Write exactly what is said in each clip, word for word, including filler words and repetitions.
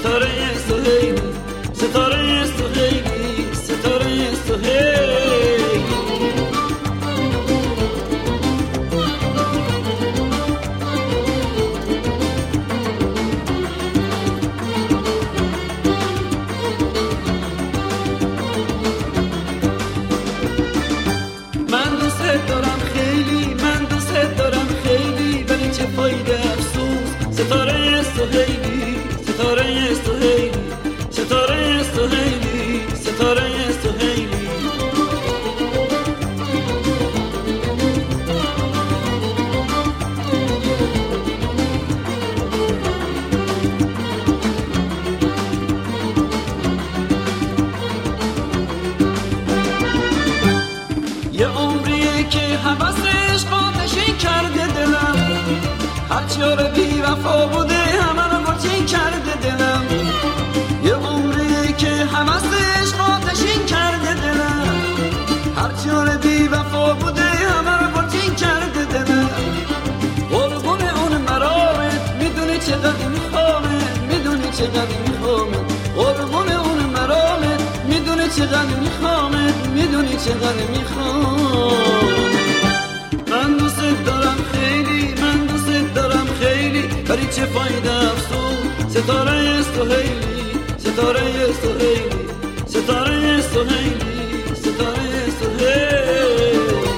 ستاره سهیلی، ستاره سهیلی، ستاره سهیلی. من دوست دارم خیلی، من دوست دارم خیلی، ولی چه فایده افسوس. ستاره سهیلی، ستاره سهیلی، ستاره سهیلی، ستاره سهیلی. یه عمریه که حوثش قاتشین کرده دلم، هرچی آره بی وفا بوده همه رو گرچین کرده دلم. یه عمریه که حوثش قاتشین کرده دلم، هرچی آره بی وفا بوده همه رو گرچین کرده دلم. قربون اون مرامت میدونی چقدر میخوامت، میدونی چقدر میخوامت. قربون اون مرامت میدونی چقدر میخوامت، میدونی چقدر میخوام. من دوست دارم خیلی، من دوست دارم خیلی، ولی چه فایده افسوس. ستاره سهیلی، ستاره سهیلی، ستاره سهیلی، ستاره سهیلی.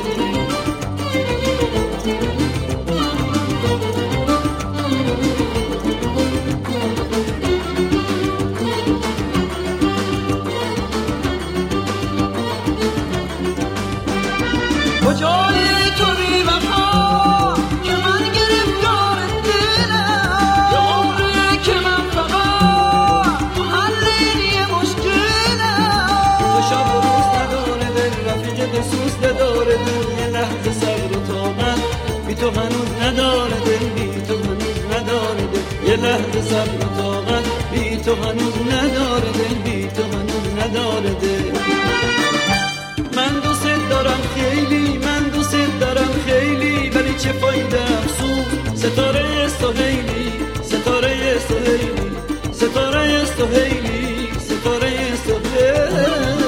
کجای تو بی وفا که من گرفتار دلم، یه عمریه که من فقط تو حل این مشکلم. تو شب و روز نداره دل، رفیق دسوس نداره دل، یه لحظه صبر و طاقت بی تو هنوز نداره دل، بی تو هنوز نداره دل. یه لحظه صبر و طاقت بی تو هنوز نداره دل، بی تو هنوز نداره دل. من دوست دارم خیلی، من دوست دارم خیلی، ولی چه فایده افسوس. ستاره سهیلی، ستاره سهیلی، ستاره سهیلی، ستاره سهیلی.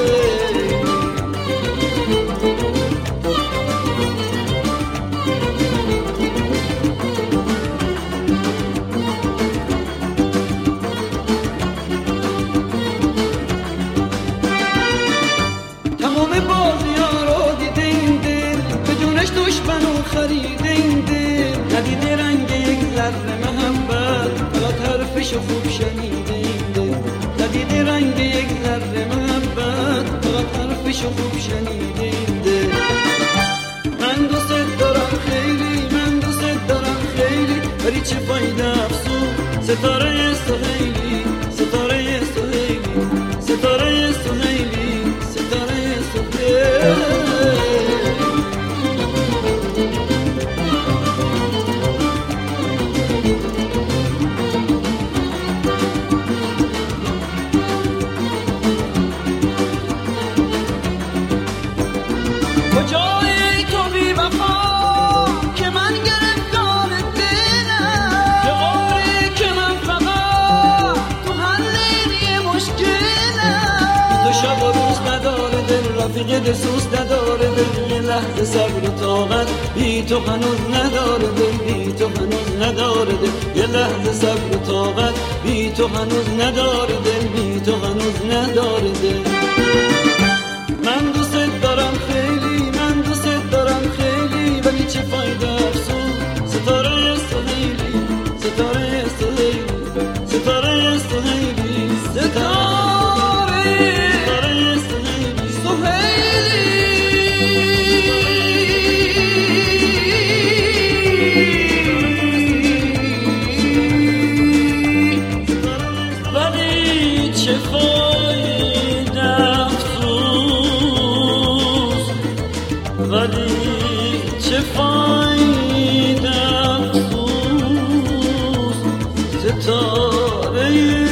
دشمنو خریده این دل، ندیده رنگ یک ذره محبت، فقط حرفشو خوب شنیده این دل. ندیده رنگ یک ذره محبت، فقط حرفشو خوب شنیده این دل. من دوست دارم خیلی، من دوست دارم خیلی، ولی چه فایده افسوس. ستاره سهیلی، ستاره سهیلی، ستاره سهیلی، ستاره سهیلی. کجای تو بی وفا که من گرفتار دلم، یه عمری که من فقط تو حل این مشکلم. تو شب و روز نداره دل، رفیق دسوس نداره دل، یه لحظه صبر و طاقت بی تو هنوز نداره دل، بی تو هنوز نداره دل. یه لحظه صبر و طاقت بی تو هنوز نداره دل، بی تو هنوز نداره دل. من دوست دارم خیلی، من دوست دارم خیلی، ولی چه فایده افسوس. ستاره سهیلی، ستاره سهیلی، ستاره سهیلی، ستاره سهیلی، سهیلی. ولی چه فایده افسوس، ولی چه فایده افسوس. ستاره